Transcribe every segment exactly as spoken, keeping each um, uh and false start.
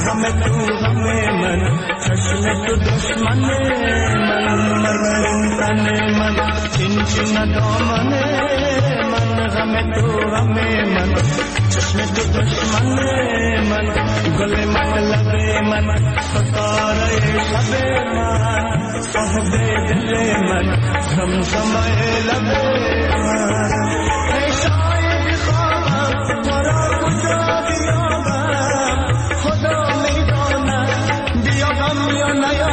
غم تو غم من، چشم تو دشمن من، مرمرین تن من، چین چین دامن من، غم تو غم من، چشم تو دشمن من، گل مطلب من، ستاره شب من، صاحب دل من، زمزمه لب من. ای شاید خوابم تو را کجا بیابم، خدا میداند بیابم یا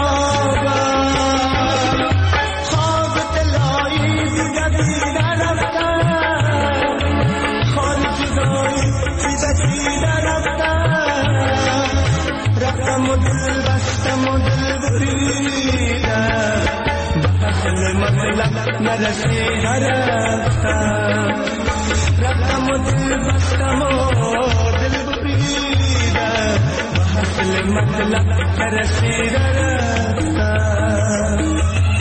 نیابم. خواب دلایی دیگر دیگر رفتم، خال جدایی دیگر دیگر رفتم، رفتم و دل بستم و دل بریدم، به اصل مطلب نرسیده رفتم، رفتم و دل بستم و دل بریدم، به اصل مطلب نرسیده رفتم.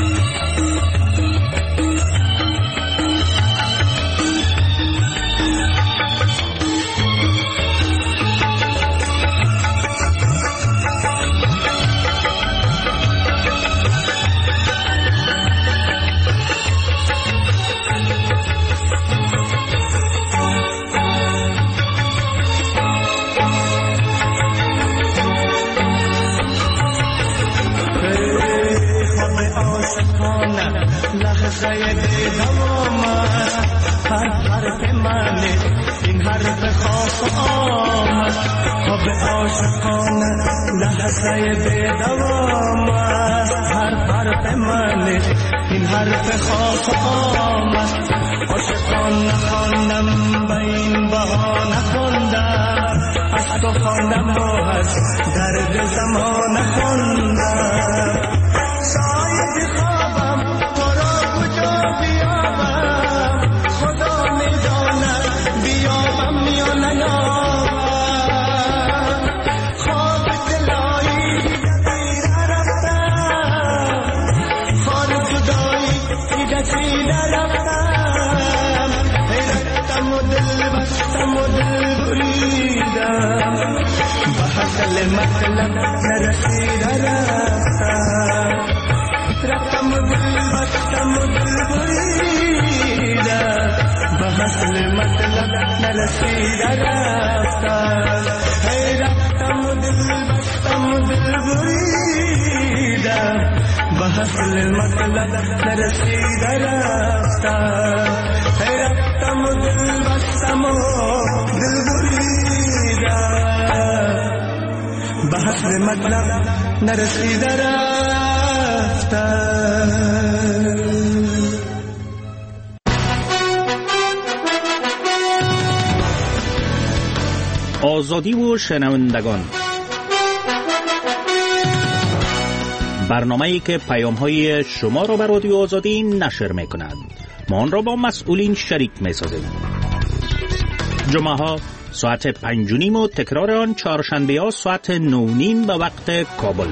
لحظه دوام هر حرف منه، این حرف خاص آمد، خواب عاشقانه لحظه دوام هر حرف منه، این حرف خاص آمد. عاشقان نخواندم به این بهانه خواندم، از تو خواندم و از درد زمان خواندم. شاید خوابم تو را کجا بیابم، خدا میداند بیابم یا نیابم. خواب دلایی دیده رفتم، خال جدایی دیده دیده رفتم، رفتم و دل بستم و دل بریدم، به اصل مطلب نرسیده رفتم، رفتم و دل بستم و دل بریدم، به اصل مطلب نرسیده رفتم. هی رفتم و دل بستم و دل بریدم، به اصل مطلب نرسیده رفتم. هی رفتم و دل بستم و دل بریدم، به اصل مطلب نرسیده رفتم. آزادی و شنوندگان، برنامه‌ای که پیام‌های شما را به رادیو آزادی نشر می‌کند. ما آن را با مسئولین شریک می‌سازیم. جمعه‌ها ساعت پنج و نیم و تکرار آن چهارشنبه‌ها ساعت نه و نیم به وقت کابل.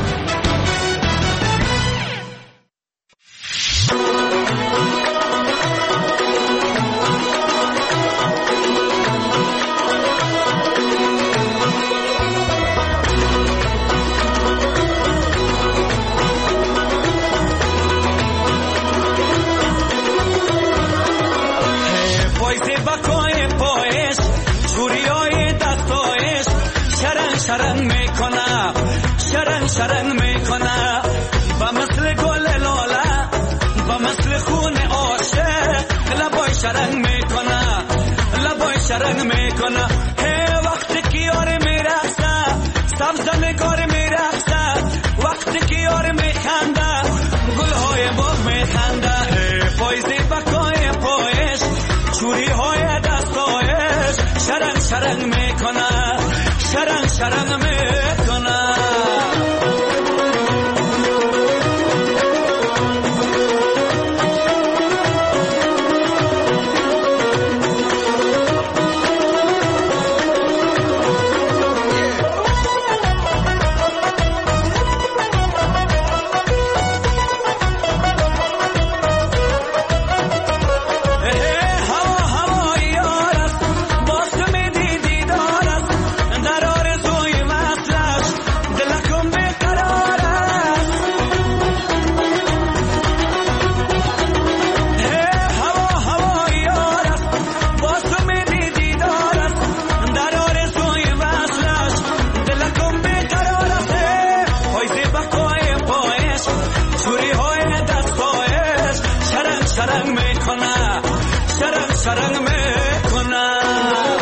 شرن میکنه شرن شرن میکنه با مثل گل لاله با مثل خون عاشق لبای شرن میکنه لبای شرن میکنه. هی وقتی که یار میرقصه سبز نگار میرقصه وقتی که یار میخنده گلهای باغ میخنده. هی پایزی بکای پایش چوری های دستایش شرن شرن میکنه شرن شرن میکنه. هوا هوای یارست باز میدیدی دارست در آرزوی وصل شرنگ میکنم.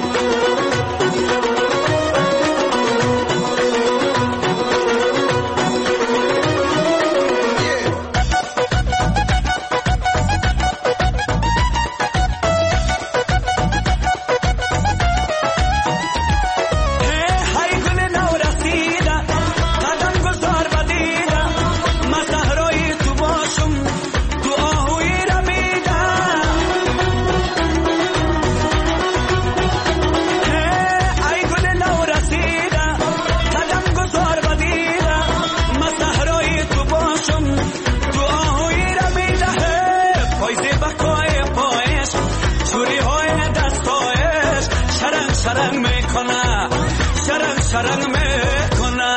شرنگ میکنه شرنگ شرنگ میکنه.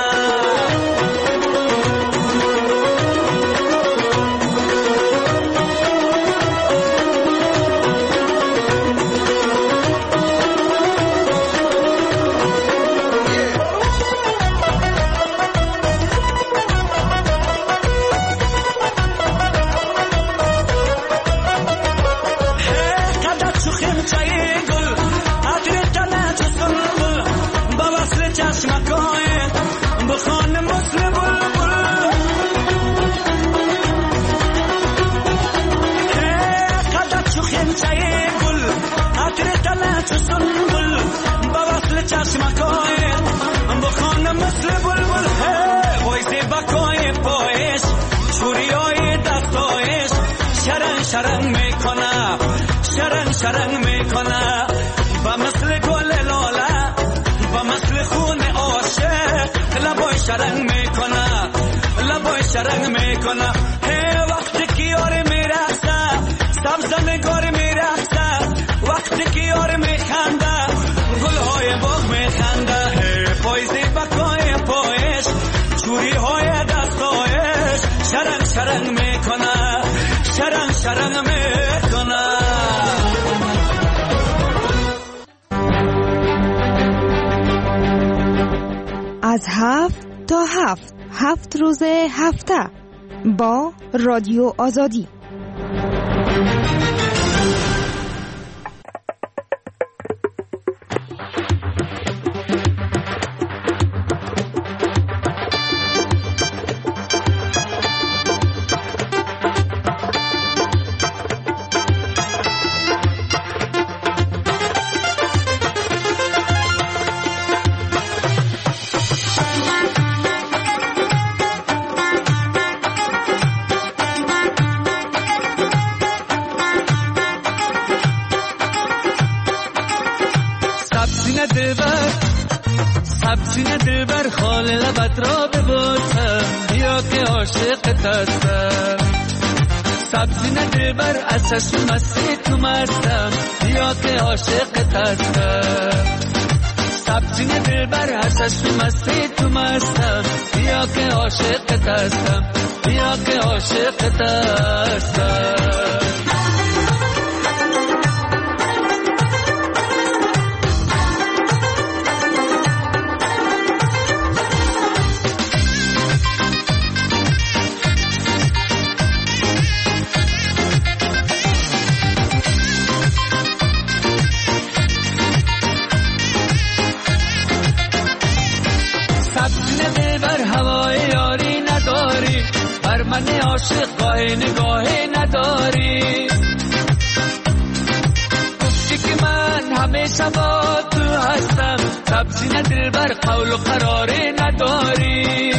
شرنگ میکنه شرنگ شرنگ میکنه با مثل گل لاله با مثل خون عاشق لبای شرنگ میکنه لبای شرنگ میکنه. هی وقتی که یار میرقصه سبز نگار میرقصه وقتی که یار میخنده گلهای باغ میخنده. هی پایزی بکای پایش چوری های دستایش شرنگ شرنگ میکنه شرنگ شرنگ میکنه. از هفت تا هفت هفت روز هفته با رادیو آزادی. سبزینه دلبر خال لبت را ببوسم بیا که عاشقت هستم. سبزینه دلبر از چشم مستی تو مستم بیا که عاشقت هستم. سبزینه دلبر از چشم مستی تو مستم بیا که عاشقت هستم بیا که عاشقت هستم. من عاشق گاه نگاهی نداری گفتی که من همیشه با تو هستم سبزینه دلبر قول و قراری نداری.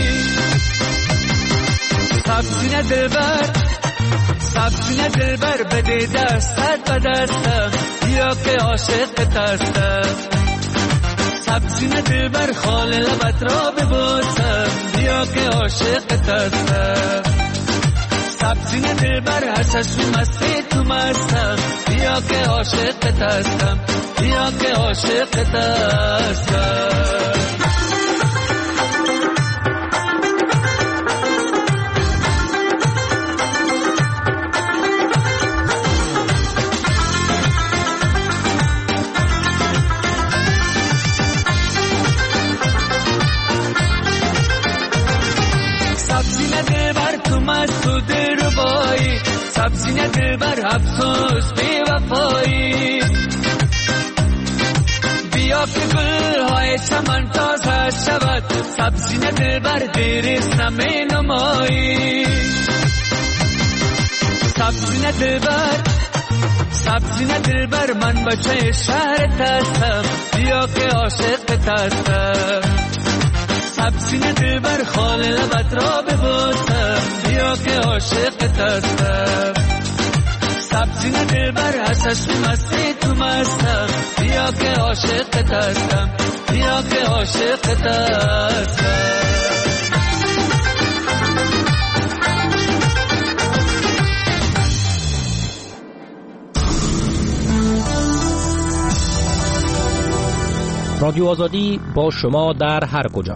سبزینه دلبر سبزینه دلبر بده دستت به دستم بیا که عاشقت هستم. سبزینه دلبر خال لبت را ببوسم بیا که عاشقت هستم. سبزینه دلبر هر چشم مستی تو مستم بیا که عاشقت هستم بیا که عاشقت هستم. سبزی دل بر افسوس بی وفایی بیا که گلهای چمن تازه شود سبزی دل بر دیریست نمی نمایی سبزی دل بر سبزی دل بر من بچه شهرت هستم بیا که عاشقت هستم سبزی دل بر خال لبت را ببوسم بیا که عاشقت هستم سبزی دل بر حسش مستی تو مستم بیا که عاشقت هستم بیا که عاشقت هستم رادیو آزادی با شما در هر کجا.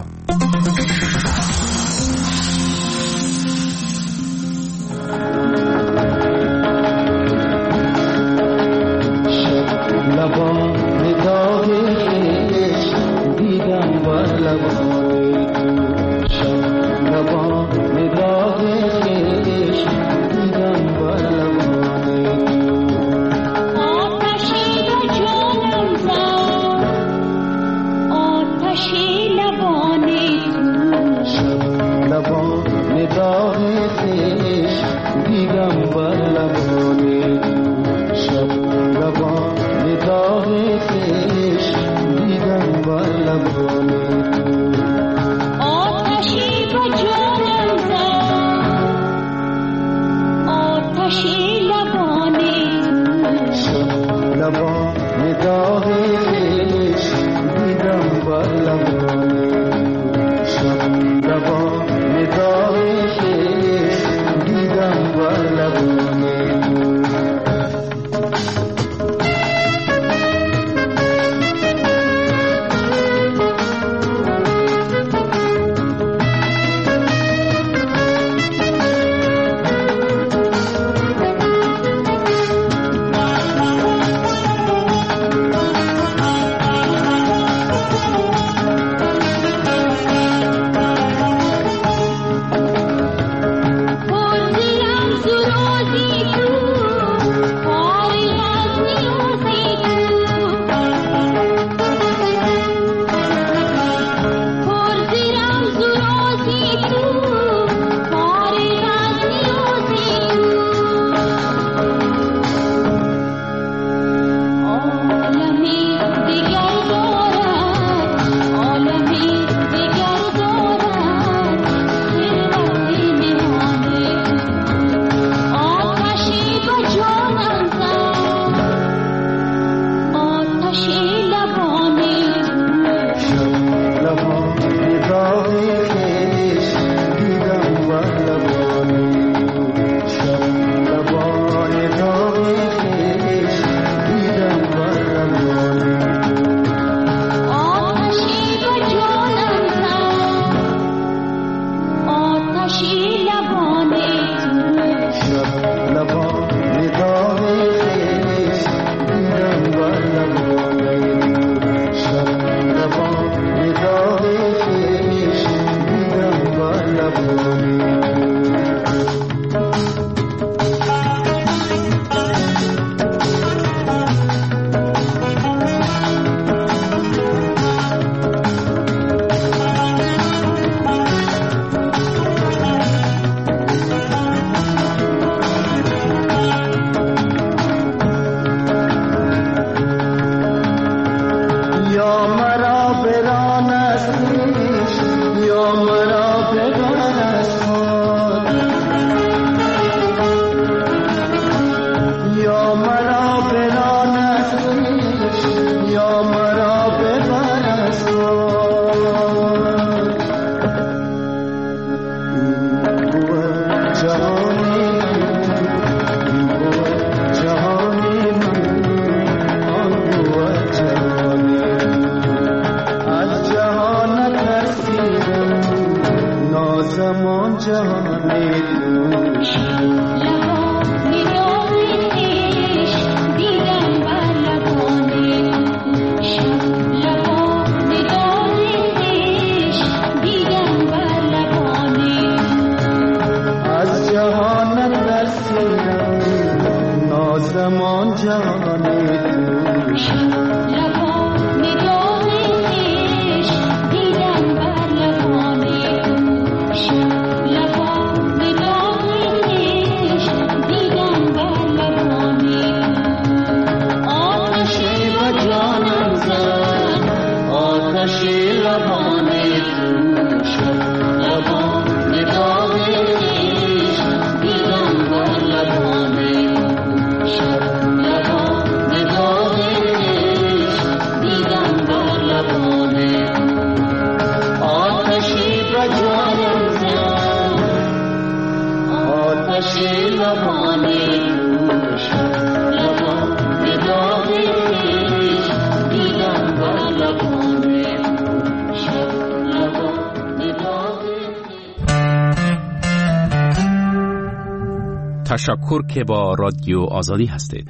جهان نرسیدم زمان جان توش لبان داغش دیدم بر لبان توش لبان داغش دیدم بر لبان آتشی و جانم زد آتشی لبان توش لبان داغش دیدم بر لبان توش لبان داغش دیدم بر لبان آتشی و جانم زد آتشی لبان توش لبان داغش دیدم بر لبان توش لبان داغش. تشکر که با رادیو آزادی هستید.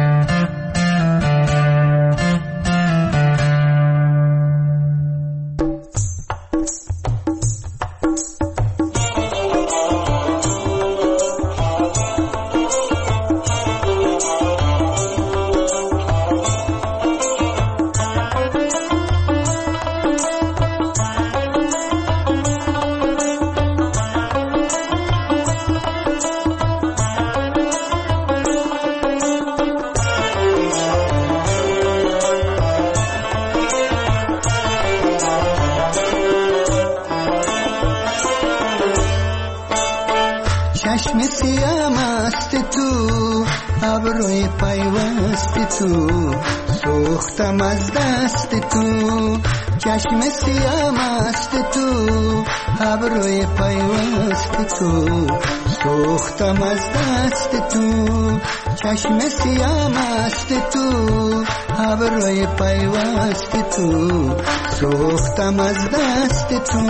چشم سیام است تو ابروی پیوست تو سوختم از دست تو چشم سیام است تو ابروی پیوست تو سوختم از دست تو چشم سیام است تو ابروی پیوست تو سوختم از دست تو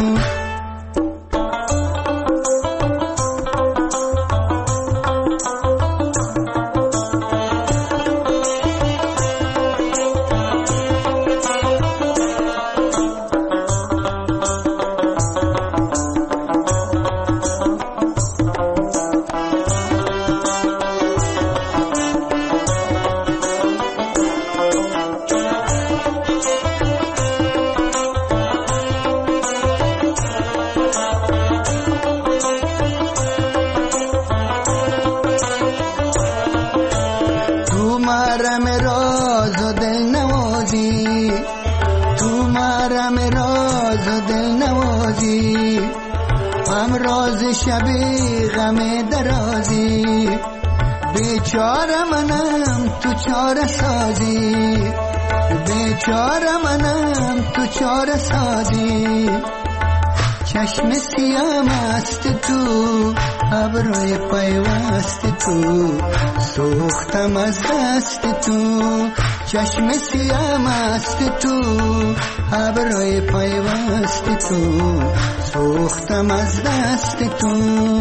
شبی غم درازی بیچاره منم تو چاره سازی بیچاره منم تو چاره سازی چشم سیام است تو ابروی پیوست تو سوختم از دست تو چشم سیام است تو ابروی پیوست تو سوختم از دست تو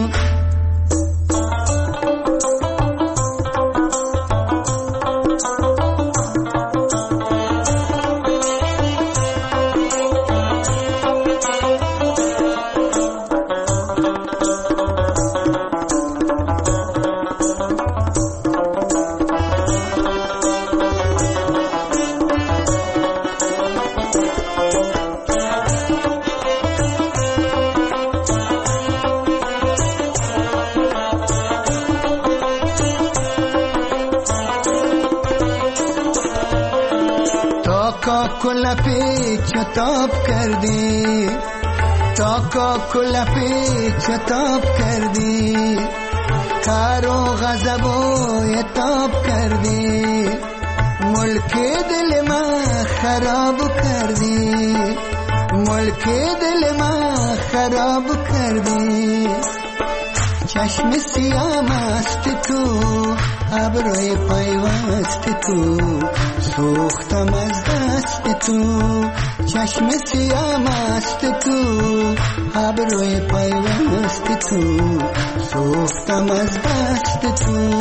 کلپی چتاب کردی تا کا کلپی چتاب کردی کار و غضب و عتاب کردی ملک دل من خراب کردی ملک دل من خراب کردی چشم سیام است تو ابروی پیوست تو سوختم از دست تو چشم سیام است تو ابروی پیوست تو سوختم از دست تو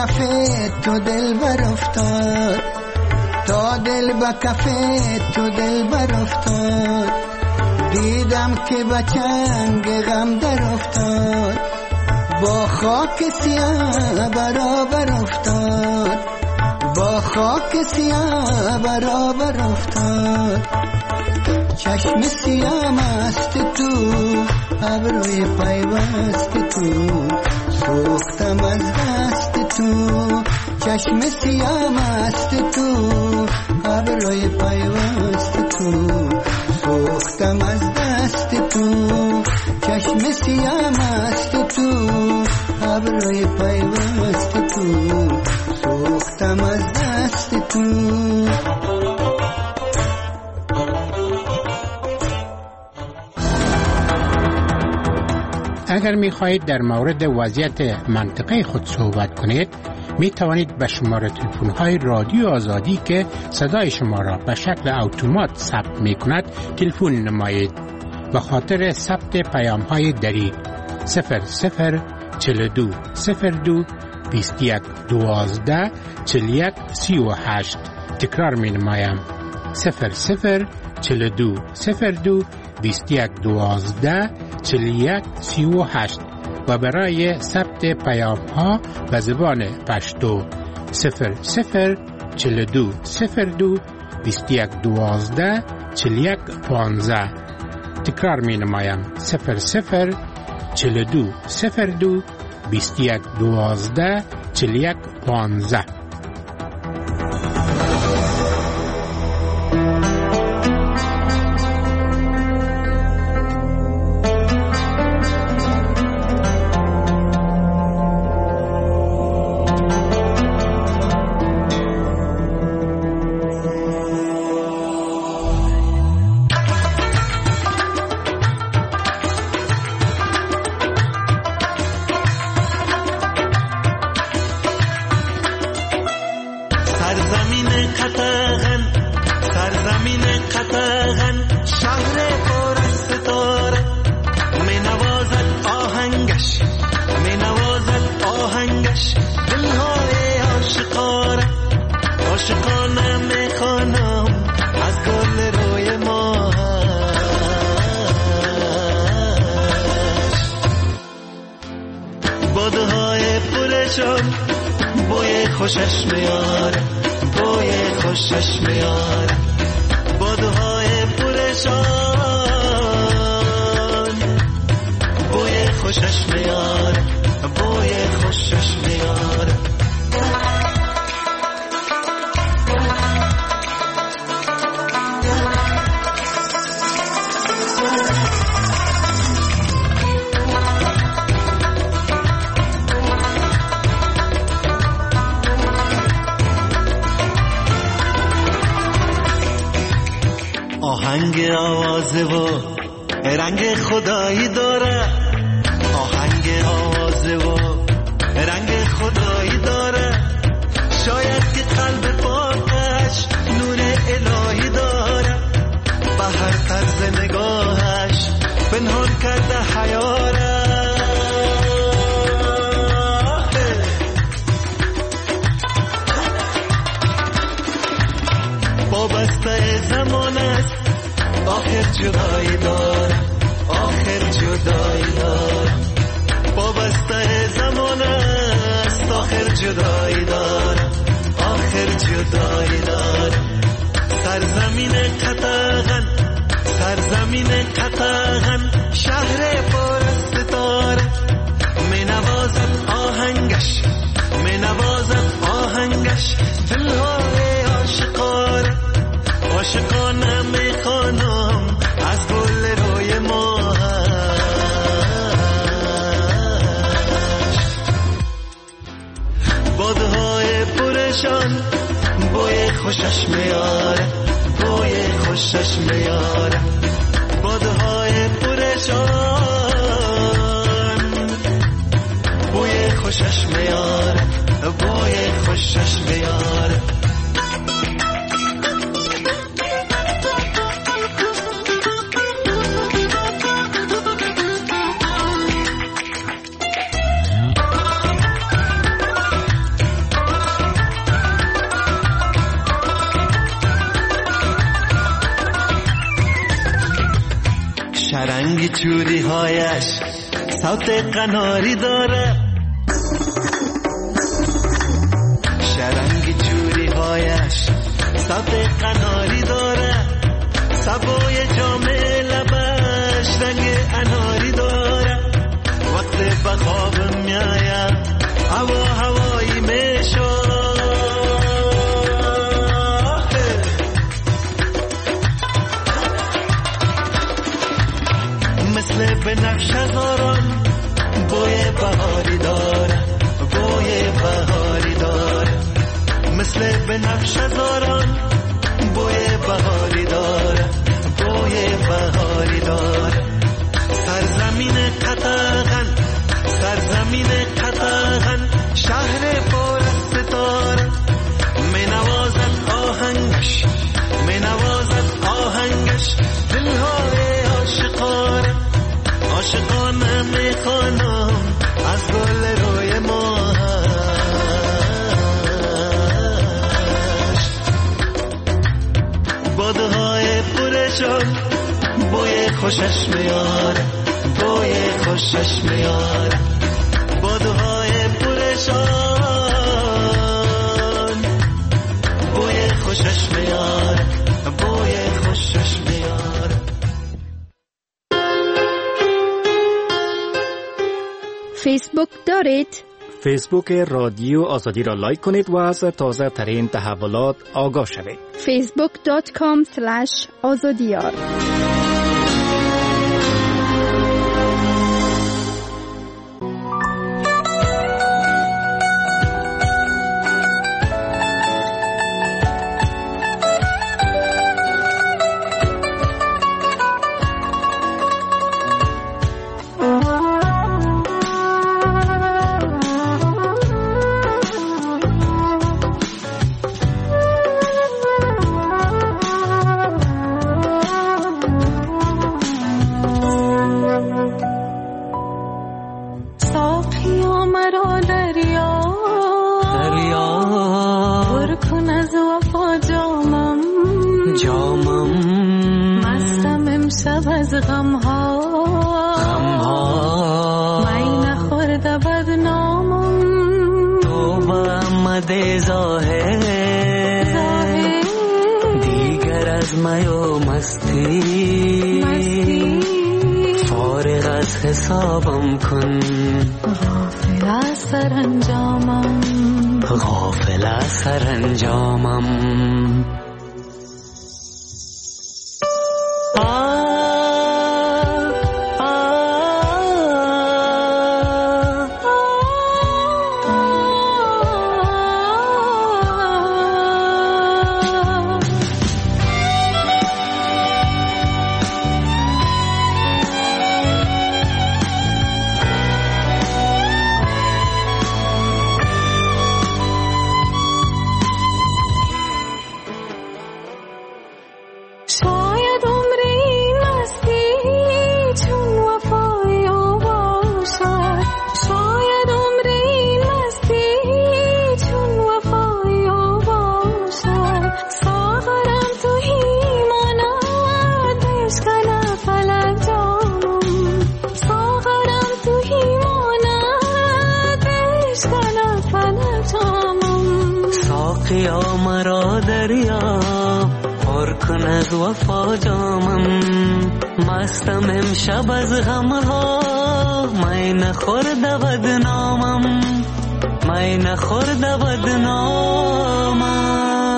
کف تو دل بر افتاد، تا دل با کف تو دل بر افتاد، دیدم که با چنگ غم در افتاد، با خاک سیاه برابر افتاد، با خاک سیاه برابر افتاد. چشم سیاه مست تو، ابروی پیوست تو، سوختم از دست تو. چشم سیاه مست تو، ابروی پیوست تو، سوختم از دست تو. چشم سیاه مست تو، ابروی پیوست تو، سوختم از دست تو. اگر می خواهید در مورد وضعیت منطقه خود صحبت کنید، می توانید به شماره تلفن های رادیو آزادی که صدای شما را به شکل اتومات ثبت می کند تلفن نمایید. به خاطر ثبت پیام های دریغ صفر صفر چهل و دو صفر دو بیست و یک دوازده چهل و یک سی و هشت. تکرار می نمایم صفر صفر چهل و دو صفر دو بیست و یک دوازده چهل و یک سی و هشت و برای ثبت پیام ها به زبان پشتو صفر صفر چهل و دو صفر دو بیست و یک دوازده چهل و یک پانزده. تکرار می نمایم صفر صفر چهل و دو صفر دو بیست و یک دوازده چهل و یک پانزده. بوی خوشش میاره، بوی خوشش میاره، بادوهای پرشان، بوی خوشش میاره، بوی خوشش میاره. آهنگ آوازه و رنگ خدایی داره، آهنگ آوازه و رنگ خدایی داره، شاید که قلب پاکش نور الهی داره، به هر طرز نگاهش پنهان کرده حیاره. وابسته زمان است، آخر جدایی داره، آخر جدایی داره، وابسته زمان است، آخر جدایی داره، آخر جدایی داره. سرزمین قطغن، سرزمین قطغن، شهر پر از ستاره، می نوازد آهنگش، می نوازد آهنگش، دلهای عاشقانه، عاشقانه میخوانم از گل روی ماهش. بادهای پرشان، بوی خوشش میاره، بوی خوشش میاره، بادهای پرشان، بوی خوشش میاره، بوی خوشش میاره. شرنگی چوری هایش صوت قناری داره، شرنگی چوری هایش صوت قناری داره، سبوی جام لبش رنگ اناری داره. وقت بخواب میایم هوا هوایی میشد، مثل بنفش هزاران بوی بهاری داره، بوی بهاری داره، مثل بنفش هزاران بوی بهاری داره، بوی بهاری داره. سرزمین قطغن، سرزمین قطغن، شهر پر از ستاره، می نوازد آهنگش، می نوازد آهنگش دلهای عاشقانه، عاشقانه می خوانم از گل روی ماهش. بادهای پرشان بوی خوشش میاره، بوی خوشش میاره، بادهای پرشان بوی خوشش میاره، بوی خوشش میاره. فیسبوک دارید؟ فیسبوک رادیو آزادی را لایک کنید و از تازه ترین تحولات آگاه شوید. فیسبوک دات کام اسلش آزادیار. حسابم کن غافل از سرانجامم، غافل از سرانجامم. ساقیا مرا دریا پر کن از وفا جامم، مستم امشب از غمها می نخورد بدنامم، می نخورد بدنامم.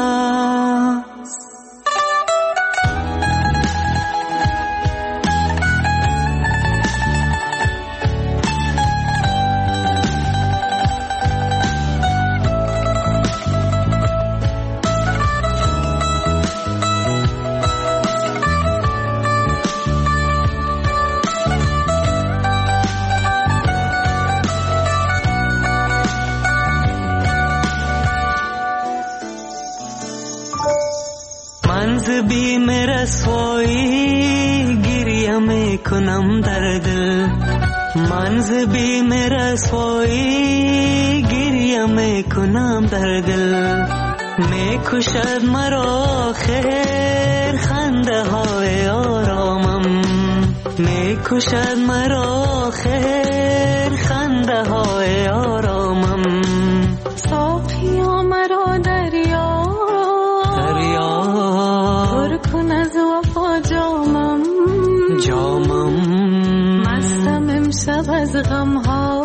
منز بیم رسوایی گریه میکنم در دل، منز بیم رسوایی گریه میکنم در دل، میکشد مرا خیر خنده های آرامم، میکشد مرا خیر خنده های آرامم ساقیا مرا دریا دریا پر کن از وفا جامم جامم مستم امشب از غمها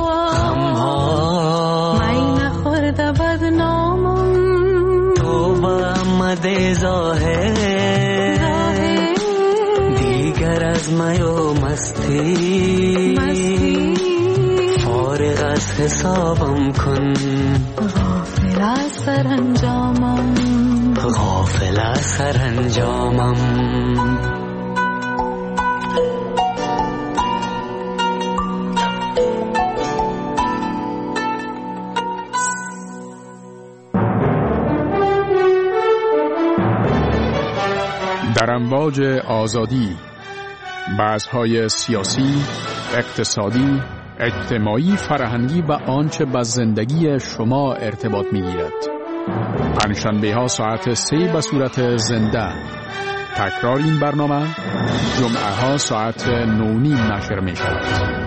غمها می نخورده بدنامم تو با آمده ظاهر دیگر از می و مستی مستی فارغ از حسابم کن غافل از سرانجامم غافل از سرانجامم در امواج آزادی، بحث‌های سیاسی، اقتصادی، اجتماعی، فرهنگی و آنچه با زندگی شما ارتباط می‌گیرد. پنجشنبه‌ها ساعت سه به صورت زنده. تکرار این برنامه جمعه‌ها ساعت نه و نیم نشر می‌شود.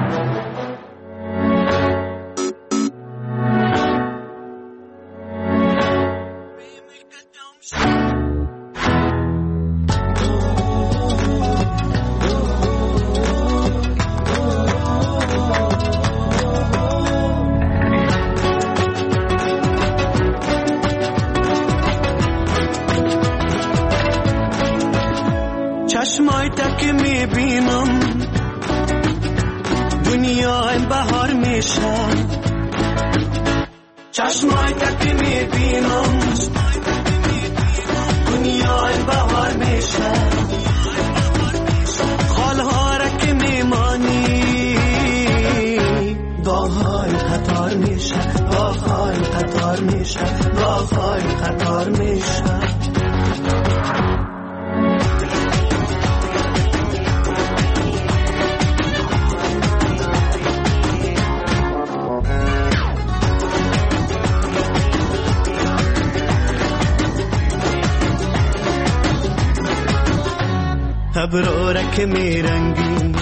چشمای تک میبینم دنیا این بهار میشه چشمای تک میبینم دنیا این بهار میشه خالها را که میمانی گاهای قطار میشه گاهای قطار میشه گاهای قطار میشه ابرو که میرنگی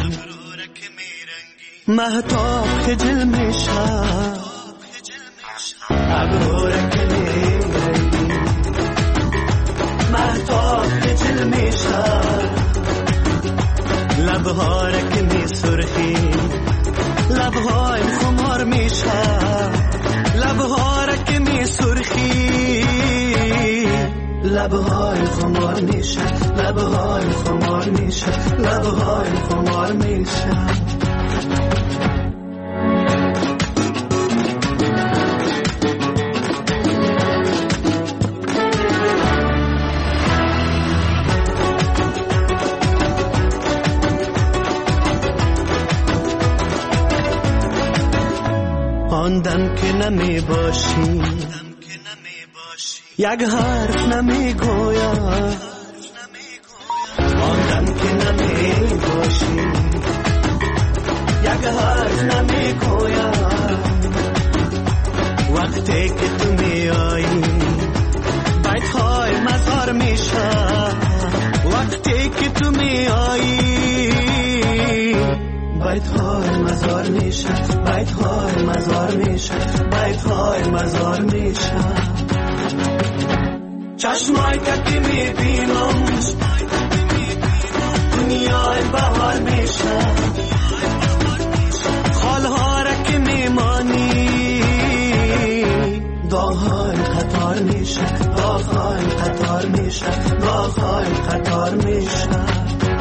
مهتاب خجل میشه ابرو که میرنگی مهتاب خجل میشه لبها را که میسرخی لبهای خمار میشه لبها را که میسرخی لبهای خمار میشه لبهای خمار میشه لبهای خمار میشه آن دم که نمی باشی یک حرف نمی گویم آن دم که نمی باشی یک حرف نمی گویم وقتی که تو می آیی بیت های مزار میشه وقتی که تو می آیی بیت های مزار میشه بیت های مزار میشه بیت های مزار میشه چشمای که میبینم دنیای بهار میشه خالها را که میمانی گاهای قطار میشه گاهای قطار میشه گاهای قطار میشه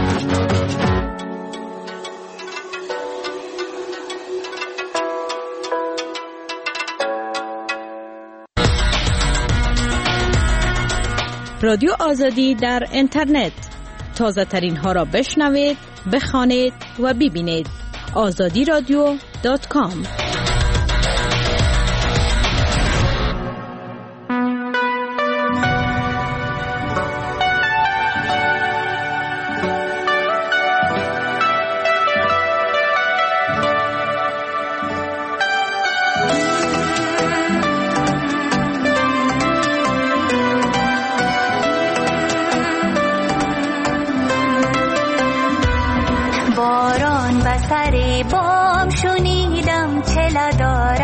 رادیو آزادی در اینترنت تازه ترین ها را بشنوید، بخوانید و ببینید. آزادی رادیو دات کام سر بام شنیدم چلا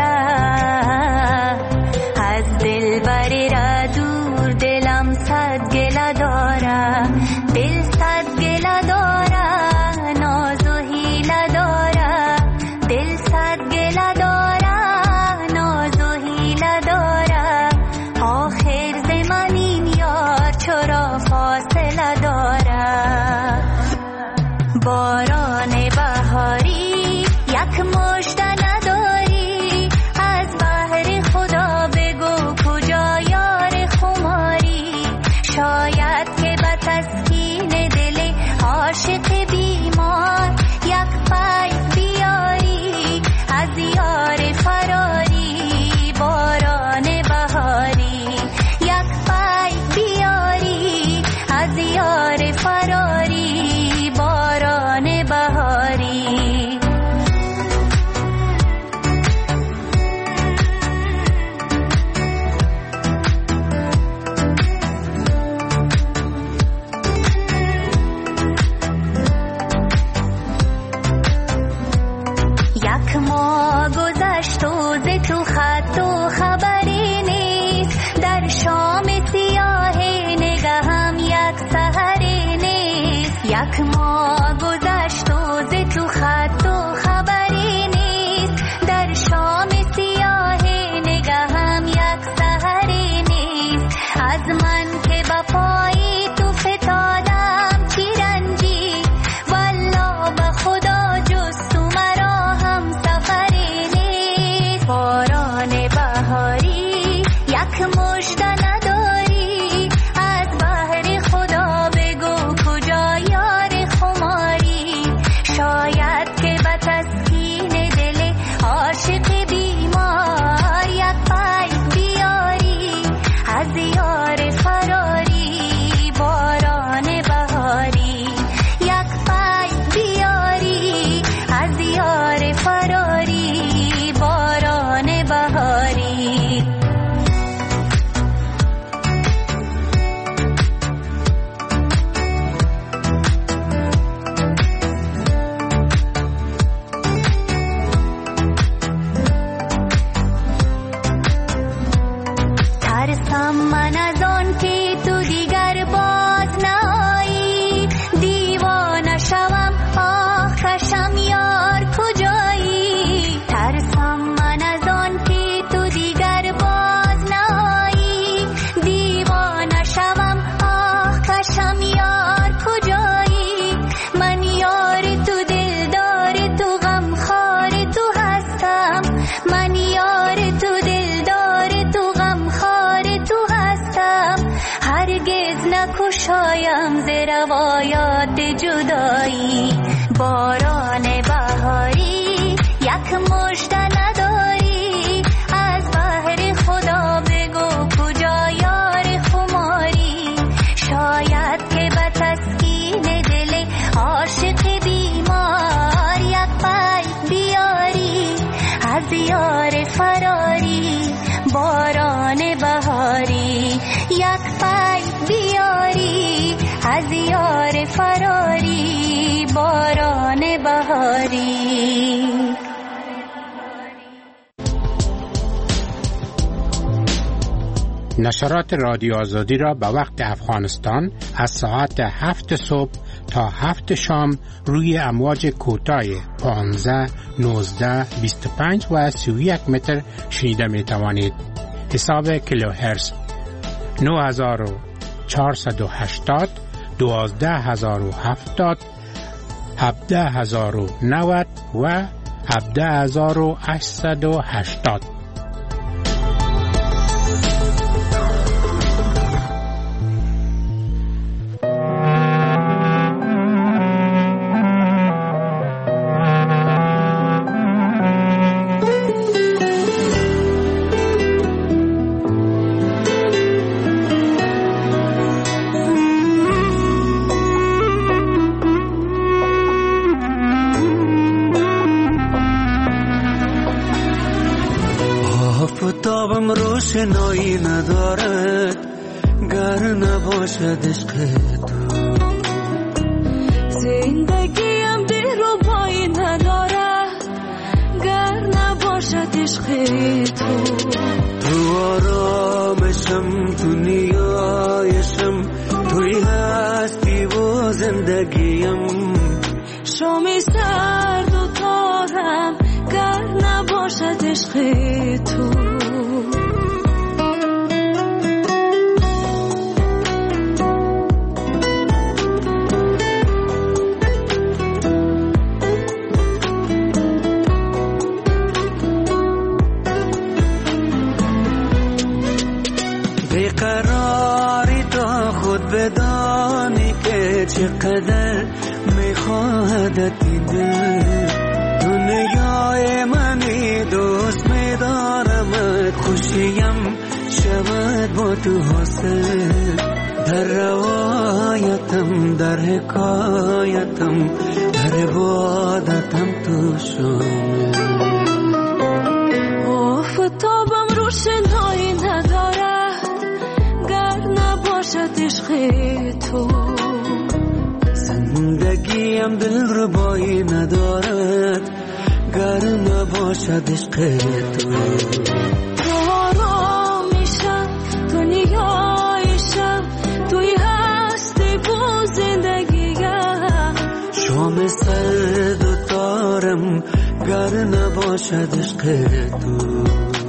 دارد از دل بری را دور دلم صد گله دارد دل صد گله دارد ناز و حیله دارد دل صد گله دارد ناز و حیله دارد آخر زمان این یار چرا فاصله دارد باران بهاری یک مشت نداری از بحر خدا بگو کجا یار خماری شاید که به تسکین دل عاشق بیمار یک پای بیاری از یار فراری باران بهاری یک پای بیاری از یار فراری باران بهاری یک ماه گذشت و ز تو خط و خبری نیست در شام سیاه نگهم یک سحری نیست یک ماه گذشت و ز تو خط و خبری نیست در شام سیاه نگهم یک سحری نیست از من که به پای تو فتادم چی رنجی والله به خدا جز تو مرا هم سفری نیست باران بهاری یک مشت نداری از بحر خدا بگو کجا یار خماری شاید که به تسکین دل عاشق بیمار یک پای بیاری از یار فراری باران بهاری یک پای بیاری از یار فراری باران بهاری ترسم من از آن که تو دیگر باز نایی دیوانه شوم آه کشم یار کجایی ترسم من از آن که تو دیگر باز نایی دیوانه شوم آه کشم یار کجایی من یار تو دلدار تو غمخوار تو هستم من یار تو دلدار تو غمخوار تو هستم هرگز نکشایم ز روایات جدایی باران بهاری یک مشت نداری از بحر خدا بگو کجا یار خماری شاید که به تسکین دل عاشق بیمار یک پای بیاری از یار فراری باران بهاری یک پای بیاری از یار فراری باران بهاری نشرات رادیو آزادی را به وقت افغانستان از ساعت هفت صبح تا هفت شام روی امواج کوتاه پانزده، نوزده، بیست و پنج و سی و یک متر شنیده می توانید. حساب کیلوهرتز نه هزار و چهارصد و هشتاد، دوازده هزار و هفتاد، هفده هزار و نود و هفده هزار و هشتصد و هشتاد. آفتابم روشنایی ندارد گر نباشد عشق تو زندگیم دلربایی ندارد عشق تو. تو آرامشم، تو نیایشم، توی هستی و زندگیم. شامی سرد و تارم گر نباشد عشق تو. بیقراری تا خود بدانی که چقدر میخواهدت این دل. دنیای منی، دوست میدارمت، خوشیم شود با تو حاصل. در روایتم، در حکایتم، در عبادتم تو شامل. آفتابم روشنایی ندارد گر نباشد عشق تو. زندگیم دلربایی ندارد گر نباشد عشق تو. تو آرامیشم، تو نیایشم، توی هستی و زندگیم. شام سرد و تارم گر نباشد عشق تو.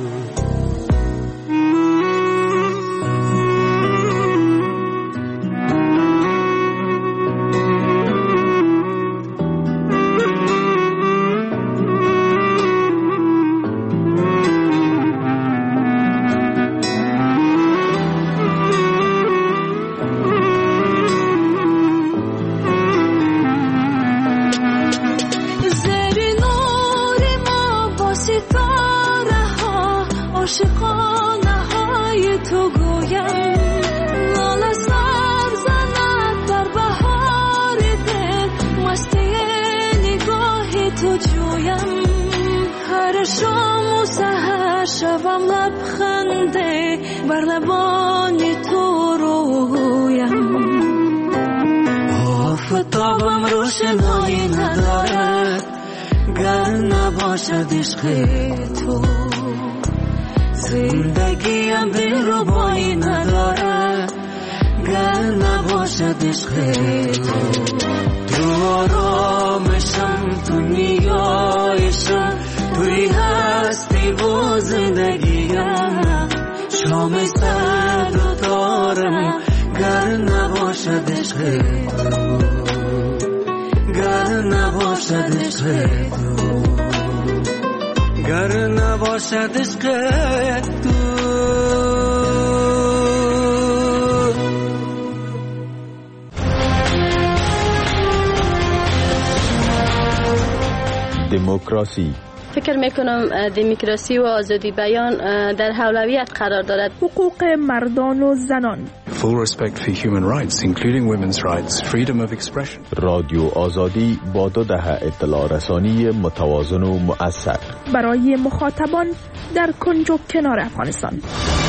شبم لبخنده بر لبانی تو رویم. آفتابم روشنایی ندارد گر نباشد عشق تو. زندگیم دلربایی ندارد گر نباشد عشق تو. تو آرامشم، تو نیایشم، توی هستی و زندگیم. شام سرد و تارم گر نباشد عشق تو. گر نباشد عشق تو. گر نباشد عشق تو. دموکراسی. فکر میکنم دموکراسی و آزادی بیان در اولویت قرار دارد. حقوق مردان و زنان. Full respect for human rights, including women's rights, freedom of expression. رادیو آزادی با دو دهه اطلاع رسانی متوازن و مؤثر برای مخاطبان در کنج و کنار افغانستان.